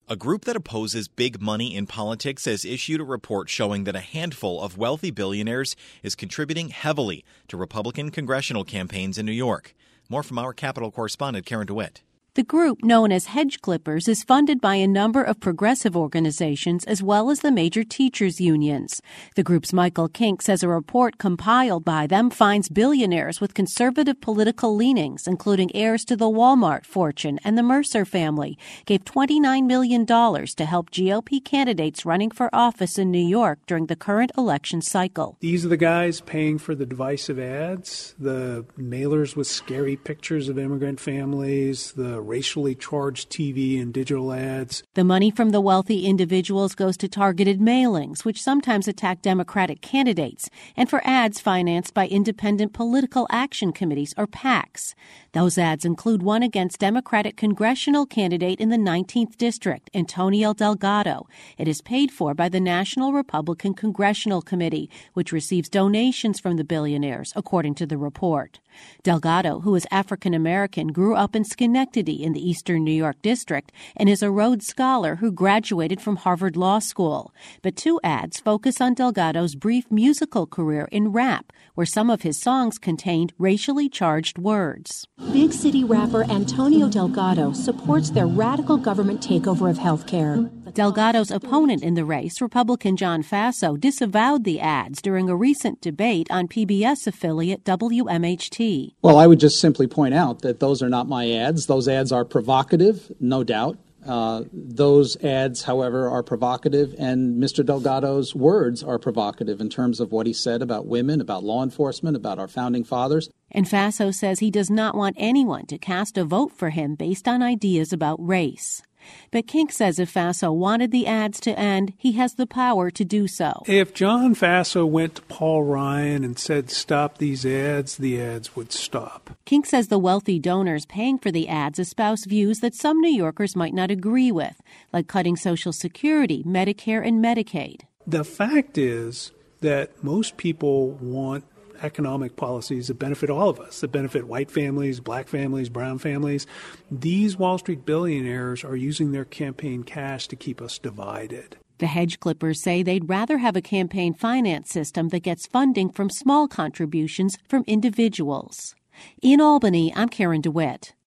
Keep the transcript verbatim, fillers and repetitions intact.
A group that opposes big money in politics has issued a report showing that a handful of wealthy billionaires is contributing heavily to Republican congressional campaigns in New York. More from our Capitol correspondent, Karen DeWitt. The group, known as Hedge Clippers, is funded by a number of progressive organizations as well as the major teachers' unions. The group's Michael Kink says a report compiled by them finds billionaires with conservative political leanings, including heirs to the Walmart fortune and the Mercer family, gave twenty-nine million dollars to help G O P candidates running for office in New York during the current election cycle. These are the guys paying for the divisive ads, the mailers with scary pictures of immigrant families, the racially charged T V and digital ads. The money from the wealthy individuals goes to targeted mailings, which sometimes attack Democratic candidates, and for ads financed by independent political action committees, or PACs. Those ads include one against Democratic congressional candidate in the nineteenth District, Antonio Delgado. It is paid for by the National Republican Congressional Committee, which receives donations from the billionaires, according to the report. Delgado, who is African American, grew up in Schenectady in the Eastern New York District and is a Rhodes Scholar who graduated from Harvard Law School. But two ads focus on Delgado's brief musical career in rap, where some of his songs contained racially charged words. Big city rapper Antonio Delgado supports their radical government takeover of health care. Delgado's opponent in the race, Republican John Faso, disavowed the ads during a recent debate on P B S affiliate W M H T. Well, I would just simply point out that those are not my ads. Those ads are provocative, no doubt. Uh, those ads, however, are provocative, and Mister Delgado's words are provocative in terms of what he said about women, about law enforcement, about our founding fathers. And Faso says he does not want anyone to cast a vote for him based on ideas about race. But Kink says if Faso wanted the ads to end, he has the power to do so. If John Faso went to Paul Ryan and said, stop these ads, the ads would stop. Kink says the wealthy donors paying for the ads espouse views that some New Yorkers might not agree with, like cutting Social Security, Medicare, and Medicaid. The fact is that most people want economic policies that benefit all of us, that benefit white families, black families, brown families. These Wall Street billionaires are using their campaign cash to keep us divided. The Hedge Clippers say they'd rather have a campaign finance system that gets funding from small contributions from individuals. In Albany, I'm Karen DeWitt.